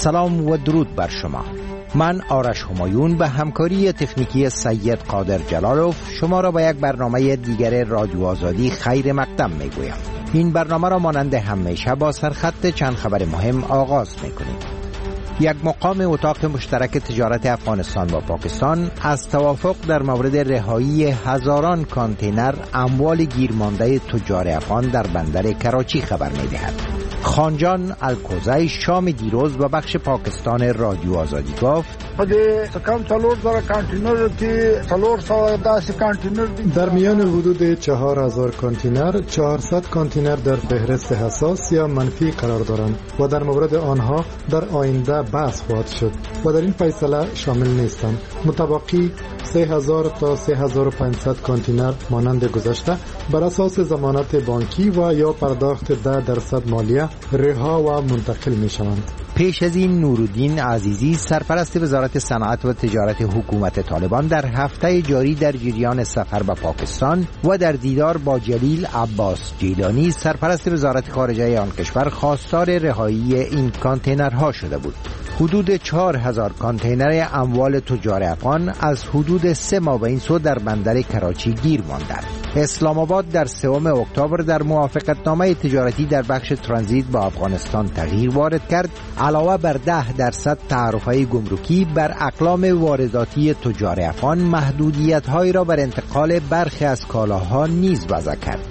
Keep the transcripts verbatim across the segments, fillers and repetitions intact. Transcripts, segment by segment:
سلام و درود بر شما. من آرش همایون به همکاری تکنیکی سید قادر جلالوف شما را به یک برنامه دیگر رادیو آزادی خیر مقدم می گویم. این برنامه را مانند همیشه با سرخط چند خبر مهم آغاز می کنیم. یک مقام اتاق مشترک تجارت افغانستان و پاکستان از توافق در مورد رهایی هزاران کانتینر اموال گیرمانده تجار افغان در بندر کراچی خبر می دهد. خانجان الکوزی شام دیروز به بخش پاکستان رادیو آزادی گفت در میان حدود چهار هزار کانتینر چهارصد کانتینر در فهرست حساس یا منفی قرار دارند و در مورد آنها در آینده بحث خواهد شد و در این فیصله شامل نیستند. متبقی سه هزار تا سه هزار و پانصد کانتینر مانند گذشته بر اساس ضمانت بانکی و یا پرداخت ده درصد مالیه رها و منتقل می شوند. پیش از این نورالدین عزیزی سرپرست وزارت صنعت و تجارت حکومت طالبان در هفته جاری در جریان سفر به پاکستان و در دیدار با جلیل عباس جیلانی سرپرست وزارت خارجه آن کشور خواستار رهایی این کانتینرها شده بود. حدود چهار هزار کانتینر اموال تجار افغان از حدود سه مابین سو در بندر کراچی گیر ماندند. اسلام آباد در سوم اکتبر در موافقتنامه تجارتی در بخش ترانزیت با افغانستان تغییر وارد کرد. علاوه بر ده درصد تعرفه گمرکی بر اقلام وارداتی تجار افغان محدودیت‌هایی را بر انتقال برخی از کالاها نیز وضع کرد.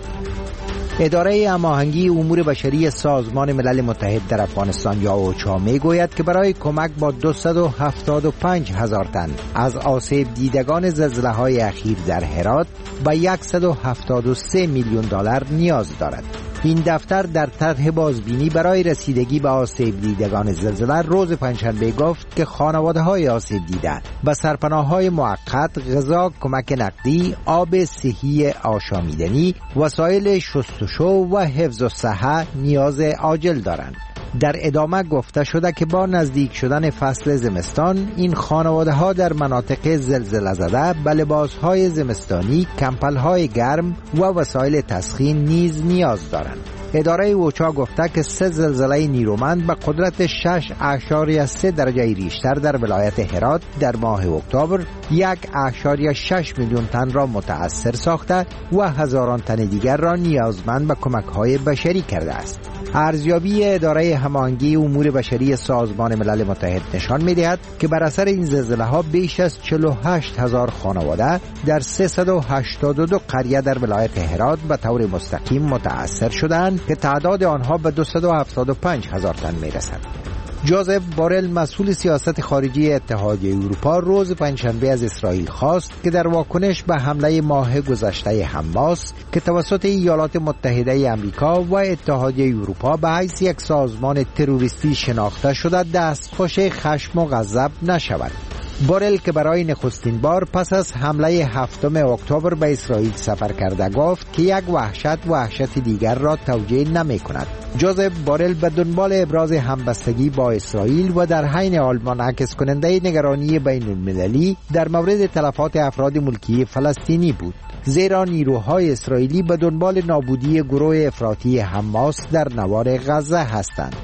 اداره هماهنگی امور بشری سازمان ملل متحد در افغانستان یا اوچا می گوید که برای کمک با دویست و هفتاد و پنج هزار تن از آسیب دیدگان زلزله‌های اخیر در هرات به صد و هفتاد و سه میلیون دلار نیاز دارد. این دفتر در طرح بازبینی برای رسیدگی به آسیب دیدگان زلزله روز پنجشنبه گفت که خانواده‌های آسیب دیده به سرپناه‌های موقت، غذا، کمک نقدی، آب صحی آشامیدنی، وسایل شستشو و حفظ الصحه نیاز عاجل دارند. در ادامه گفته شده که با نزدیک شدن فصل زمستان این خانواده ها در مناطق زلزله زده به لباس های زمستانی، کمپل های گرم و وسایل تسخین نیز نیاز دارند. اداره اوچا گفته که سه زلزله نیرومند به قدرت شش اشاریه سه درجه ریشتر در ولایت هرات در ماه اکتبر یک اشاریه شش میلیون تن را متأثر ساخته و هزاران تن دیگر را نیازمند به کمک های بشری کرده است. ارزیابی اداره هماهنگی امور بشری سازمان ملل متحد نشان می‌دهد که بر اثر این زلزله‌ها بیش از چهل و هشت هزار خانواده در سیصد و هشتاد و دو قریه در ولایت هرات به طور مستقیم متأثر شدند که تعداد آنها به دویست و هفتاد و پنج هزار تن می‌رسد. جوزف بورل مسئول سیاست خارجی اتحادیه اروپا روز پنجشنبه از اسرائیل خواست که در واکنش به حمله ماه گذشته حماس که توسط ایالات متحده آمریکا و اتحادیه اروپا به حیث یک سازمان تروریستی شناخته شده دستخوش خشم و غضب نشود. بورل که برای نخستین بار پس از حمله هفتم اکتبر به اسرائیل سفر کرده گفت که یک وحشت وحشت دیگر را توجیه نمی کند. جوزف بورل به دنبال ابراز همبستگی با اسرائیل و در حین حال منعکس کننده نگرانی بین المللی در مورد تلفات افراد ملکی فلسطینی بود، زیرا نیروهای اسرائیلی به دنبال نابودی گروه افراطی حماس در نوار غزه هستند.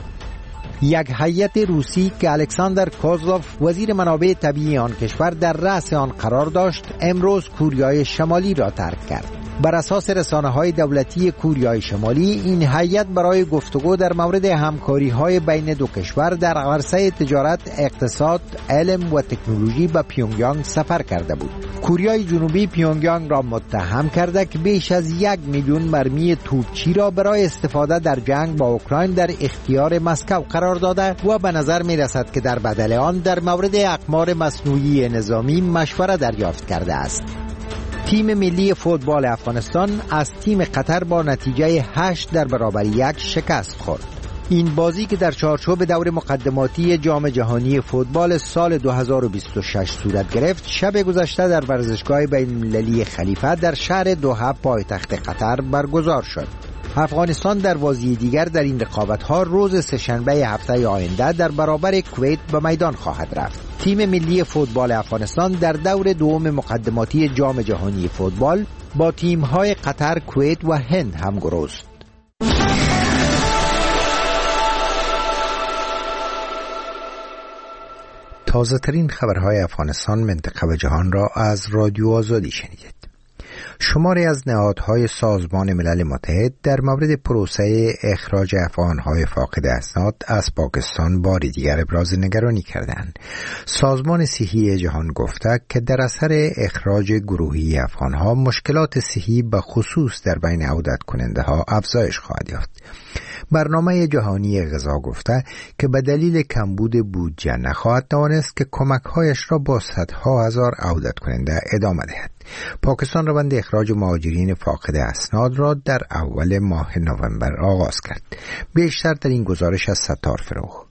یک هیئت روسی که الکساندر کوزلوف وزیر منابع طبیعی آن کشور در رأس آن قرار داشت امروز کوریای شمالی را ترک کرد. بر اساس رسانه‌های دولتی کوریای شمالی این هیئت برای گفتگو در مورد همکاری‌های بین دو کشور در عرصه تجارت، اقتصاد، علم و تکنولوژی به پیونگیانگ سفر کرده بود. کوریای جنوبی پیونگیانگ را متهم کرده که بیش از یک میلیون مرمی توپچی را برای استفاده در جنگ با اوکراین در اختیار مسکو قرار داده و به نظر می رسد که در بدل آن در مورد اقمار مصنوعی نظامی مشوره دریافت کرده است. تیم ملی فوتبال افغانستان از تیم قطر با نتیجه هشت در برابر یک شکست خورد. این بازی که در چارچوب دور مقدماتی جام جهانی فوتبال سال دو هزار و بیست و شش صورت گرفت، شب گذشته در ورزشگاه بین‌المللی خلیفه در شهر دوحه پایتخت قطر برگزار شد. افغانستان در بازی دیگر در این رقابت‌ها روز سه‌شنبه هفته آینده در برابر کویت به میدان خواهد رفت. تیم ملی فوتبال افغانستان در دور دوم مقدماتی جام جهانی فوتبال با تیم‌های قطر، کویت و هند همگروست. تازه ترین خبرهای افغانستان، منطقه و جهان را از رادیو آزادی شنیدید. شماری از نهادهای سازمان ملل متحد در مورد پروسه اخراج افغانهای فاقد اسناد از پاکستان بار دیگر ابراز نگرانی کردند. سازمان صحی جهان گفته که در اثر اخراج گروهی افغانها مشکلات صحی به خصوص در بین عودت کننده ها افزایش خواهد یافت. برنامه جهانی غذا گفته که به دلیل کمبود بودجه نخواهد توانست که کمک‌هایش را با صدها هزار عودت کننده ادامه دهد. پاکستان روند اخراج مهاجرین فاقد اسناد را در اول ماه نوامبر آغاز کرد. بیشتر در این گزارش از ستار فروغ.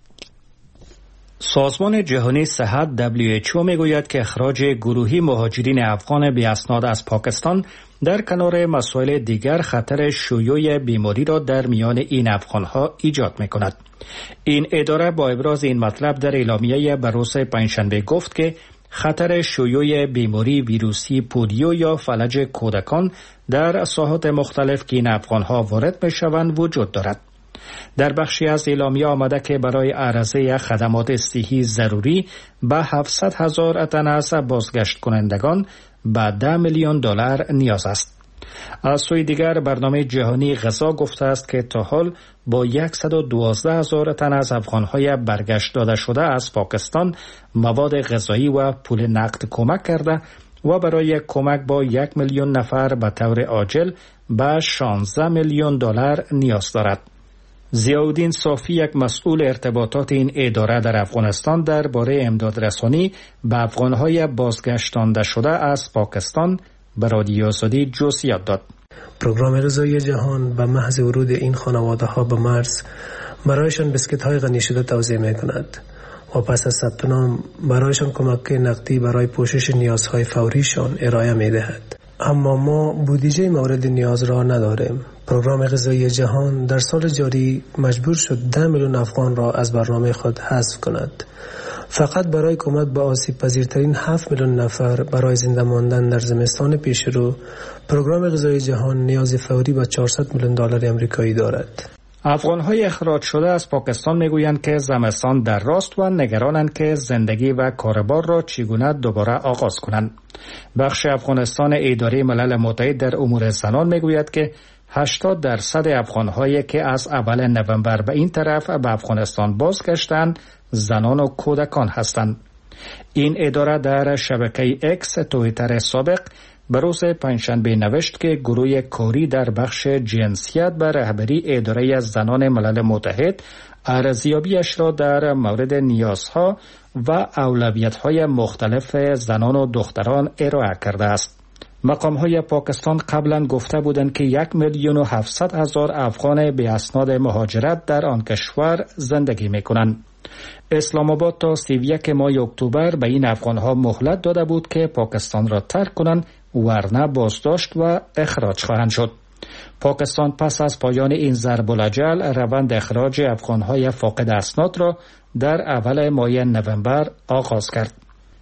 سازمان جهانی صحت دبلیو اچ او میگوید که اخراج گروهی مهاجرین افغان بی اسناد از پاکستان در کنار مسائل دیگر خطر شیوع بیماری را در میان این افغانها ایجاد میکند. این اداره با ابراز این مطلب در اعلامیه بروز پنجشنبه گفت که خطر شیوع بیماری ویروسی پولیو یا فلج کودکان در ساحات مختلف که این افغانها وارد میشوند وجود دارد. در بخشی از اعلامیه آمده که برای عرضه خدمات صحی ضروری به هفتصد هزار تن از بازگشت کنندگان به ده میلیون دلار نیاز است. از سوی دیگر برنامه جهانی غذا گفته است که تا حال با صد و دوازده هزار تن از افغانهای برگشت داده شده از پاکستان مواد غذایی و پول نقد کمک کرده و برای کمک با یک میلیون نفر به طور عاجل به شانزده میلیون دلار نیاز دارد. ضیاءالدین صافی، یک مسئول ارتباطات این اداره در افغانستان، درباره امداد رسانی به افغانهای بازگشتانده شده از پاکستان به رادیو آزادی جزئیات داد. پروگرام غذایی جهان به محض ورود این خانواده ها به مرز برایشان بسکت های غنی شده توزیع می کند و پس از ثبت نام برایشان کمک نقدی برای پوشش نیازهای فوریشان ارائه می دهد. اما ما بودجه مورد نیاز را نداریم. پروگرام غذایی جهان در سال جاری مجبور شد ده میلیون افغان را از برنامه خود حذف کند. فقط برای کمک به آسیب پذیرترین هفت میلیون نفر برای زنده ماندن در زمستان پیش رو، پروگرام غذایی جهان نیاز فوری به چهارصد میلیون دلار آمریکایی دارد. افغانهای اخراج شده از پاکستان میگویند که زمستان در راست و نگرانند که زندگی و کاربار را چگونه دوباره آغاز کنند. بخش افغانستان اداره ملل متحد در امور زنان میگوید که هشتاد درصد افغانهایی که از اول نوامبر به این طرف به افغانستان بازگشتند زنان و کودکان هستند. این اداره در شبکه اکس توییتر سابق به روز پنجشنبه نوشت که گروه کاری در بخش جنسیت به رهبری اداره زنان ملل متحد ارزیابیش را در مورد نیازها و اولویت‌های مختلف زنان و دختران ارائه کرده است. مقام‌های پاکستان قبلا گفته بودند که یک میلیون و هفتصد هزار افغان به اسناد مهاجرت در آن کشور زندگی می‌کنند. اسلام آباد تا سی و یک ماه اکتبر به این افغان‌ها مهلت داده بود که پاکستان را ترک کنند، ورنه بازداشت و اخراج خواهند شد. پاکستان پس از پایان این ضرب الاجل روند اخراج افغان‌های فاقد اسناد را در اول ماه نوامبر آغاز کرد.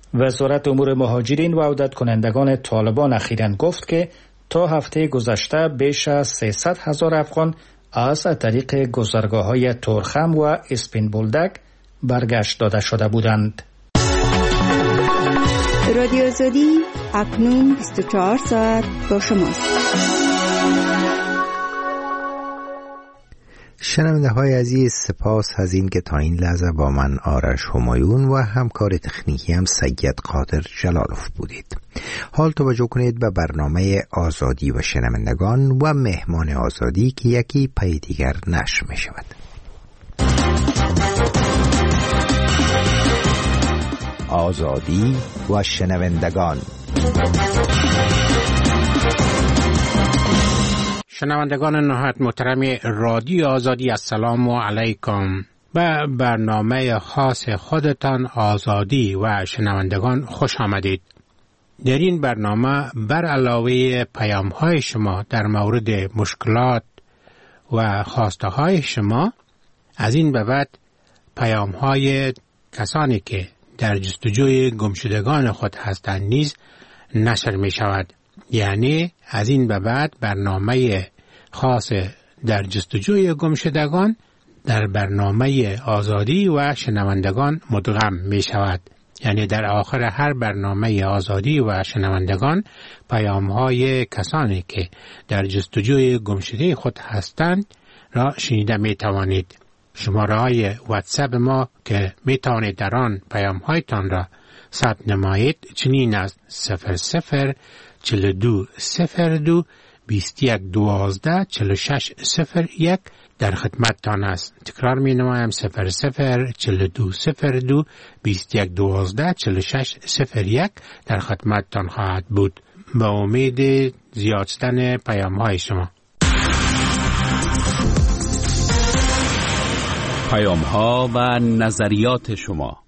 وزارت امور مهاجرین و عودت کنندگان طالبان اخیراً گفت که تا هفته گذشته بیش از سیصد هزار افغان از طریق گذرگاه‌های تورخم و اسپین بولدک برگشت داده شده بودند. رادیو آزادی اکنون بیست و چهار ساعت با شماست. شنونده های عزیز، سپاس از این که تا این لحظه با من آرش همایون و همکار تکنیکی هم سید قادر جلالوف بودید. حال توجه کنید به برنامه آزادی و شنوندگان و مهمان آزادی که یکی پی دیگر نشر می شود. آزادی و شنوندگان. شنوندگان نهایت محترم رادیو آزادی، السلام علیکم. به برنامه خاص خودتان آزادی و شنوندگان خوش آمدید. در این برنامه بر علاوه پیام های شما در مورد مشکلات و خواسته های شما، از این به بعد پیام های کسانی که در جستجوی گمشدگان خود هستند نیز نشر می شود. یعنی از این به بعد برنامه خاص در جستجوی گمشدگان در برنامه آزادی و شنوندگان مدغم می شود. یعنی در آخر هر برنامه آزادی و شنوندگان پیام‌های کسانی که در جستجوی گمشده خود هستند را شنیده می توانید. شماره های واتساپ ما که می توانید در آن پیام‌هایتان را ثبت نمایید چنین است: صفر صفر چهل و دو صفر دو بیست و یک دوازده چهل و شش صفر یک در خدمتتان است. تکرار می نمایم: صفر صفر چهل و دو صفر دو بیست و یک دوازده چهل و شش صفر یک در خدمتتان خواهد بود. به امید زیاد شدن پیام های شما. پیام ها و نظریات شما.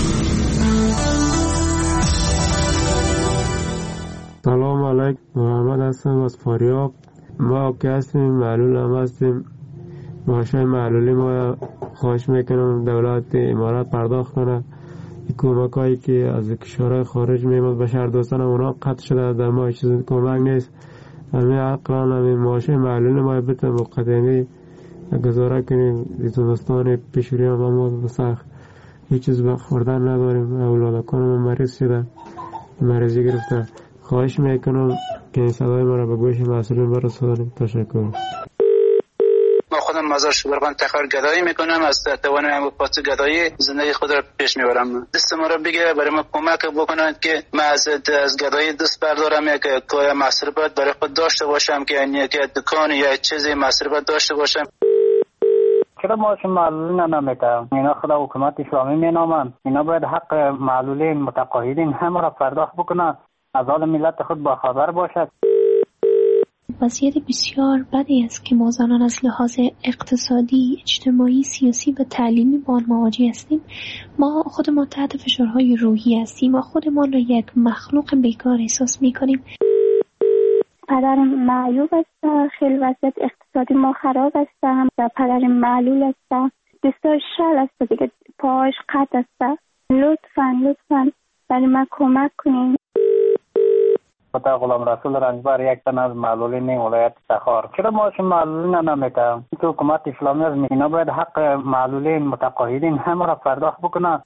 سلام علیکم، محمد هستم از فاریاب. ما که هستیم معلول هم هستیم. معاش معلولی ما خواهش میکنم دولت امارات پرداخت کنه. کمک هایی که از کشورهای خارج میمد به شهر دوستان اونا قطع شده، در ما چیز کمک نیست. همین عقلان همین معاش معلولی ما بتن مقدمی گزاره کنیم. دوستان پیشوری هم ما بسخ هیچ چیز بخوردن نداریم. اولادکان ما مریض شده، مریضی گرفته. خواهش میکنم که این صدای ما را به گوش مسئولین برسانید. تشکر. ما خودم مزار شبرغان تخار گدایی میکنم، از توانم پاس گدایی زندگی خود را پیش میبرم. دست ما را بگیره برای ما کمک بکنند که ما از از گدایی دست بردارم، یک کوی مصرفات برای خود داشته باشم، که یعنی یک دکان یا چیزی مصرفات داشته باشم. چرا معاش معلولین نمیکنم؟ اینا خدا حکومت اسلامی مینامند. اینا باید حق معلولین متقاعدین همه را پرداخت بکنند، از حال ملت خود با خبر باشد. وضعیت بسیار بدی است که ما زنان از لحاظ اقتصادی، اجتماعی، سیاسی و تعلیمی با آن مواجه هستیم. ما خودمان تحت فشارهای روحی هستیم و خودمان را یک مخلوق بیکار احساس می‌کنیم. پدرم معیوب است، خیلی وضعیت اقتصادی ما خراب است و پدرم معلول است، دستاش شل است دیگه، پاهاش قطع است. لطفاً لطفاً برای من کمک کنین. خدا غلام رسول رنجبر یک تن از معلولین ولایت تخار. چرا معاش معلولین نمیکنم؟ تو حکومت اسلامی از اینا باید حق معلولین متقاعدین همه را پرداخت بکنند.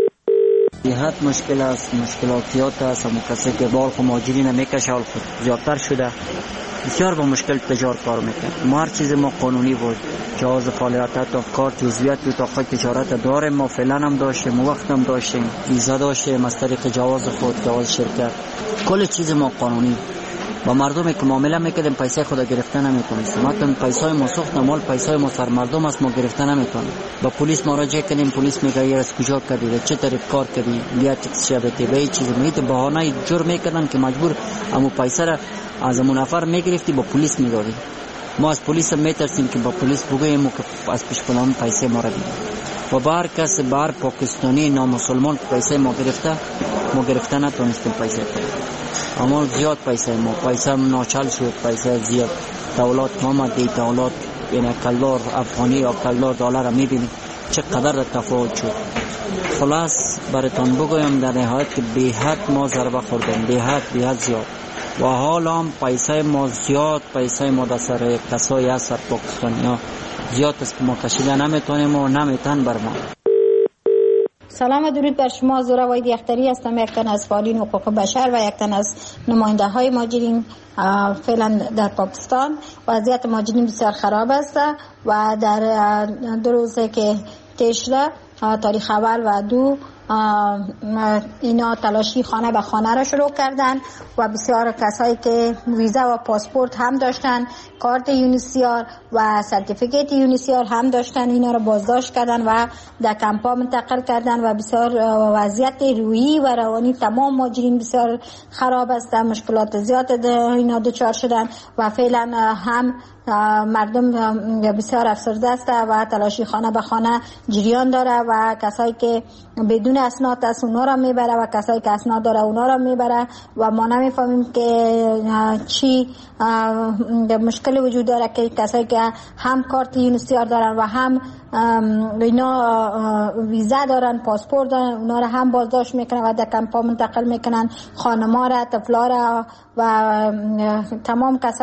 صحت مشکل است، مشکلاتیات است. همون کسی که بال خو ماجری نمیکشه حال خود زیادتر شده، بسیار با مشکل تجار کار میکنه. ما هر چیز ما قانونی بود، جواز فعالیت تا کار جزئیات بود تا خود تجارت داریم. ما فعلا هم داشتیم، وقت هم داشتیم، ویزا داشتیم از طریق جواز خود، جواز شرکت، کل چیز ما قانونی. با مردمی که معامله میکردیم پیسه خود گرفته نمیکنیم. مثلا پیسای ما سوخت مال پیسای ما سر مردم است، ما گرفته نمیکنیم. با پلیس مراجعه کردیم، پلیس میگه یه از کجا کردی، چه طریق کار کردی، بیا تکس شبته به چیز میگه بهانه جور میکردن که مجبور امو پیسه را از امو نفر میگرفتی با پلیس میدادی. ما از پلیس میترسیم که با پلیس بگوییم که از پیش پلان پیسه ما را بگیر. و بار کس بار پاکستانی نامسلمان پیسه ما گرفته، ما گرفته نتونستیم پیسه اما زیاد پیسه ما پیسه ناچل شد. پیسه زیاد دولت آمد دی دولت یعنی کلدار افغانی یا کلدار دلار میبینی چقدر تفاوت شد. خلاص براتون بگویم در نهایت که به حد ما ضربه خوردیم، به حد به حد زیاد. و حال هم پیسه ما زیاد، پیسه ما در سر کسایی هست سر پاکستانی ها زیاد است که ما کشیده نمیتونیم و نمیتن بر ما. سلام و درود بر شما. زورا واید یختری هستم، یک تن از فعالین حقوق بشر و یک تن از نماینده های مهاجرین فعلا در پاکستان. وضعیت مهاجرین بسیار خراب است و در دو روزه که تشره تاریخ اول و دو اینا تلاشی خانه به خانه را شروع کردن و بسیار کسایی که ویزا و پاسپورت هم داشتن، کارت یونیسیار و سرتیفیکیت یونیسیار هم داشتن، اینا را بازداشت کردن و در کمپا منتقل کردن و بسیار وضعیت روحی و روانی تمام مهاجرین بسیار خراب است. مشکلات زیاد اینا دچار شدن و فعلا هم مردم بسیار افسرده است و تلاشی خانه به خانه جریان داره و کسایی که بدون اسناد است اونا را میبره و کسایی که اسناد داره اونا را میبره و ما نمیفهمیم که چی مشکل وجود داره که کسایی که هم کارت یونیسیار دارن و هم اینا ویزا دارن، پاسپورت دارن، اونا را هم بازداشت میکنن و در کمپا منتقل میکنن، خانما را، طفلا را و تمام کسایی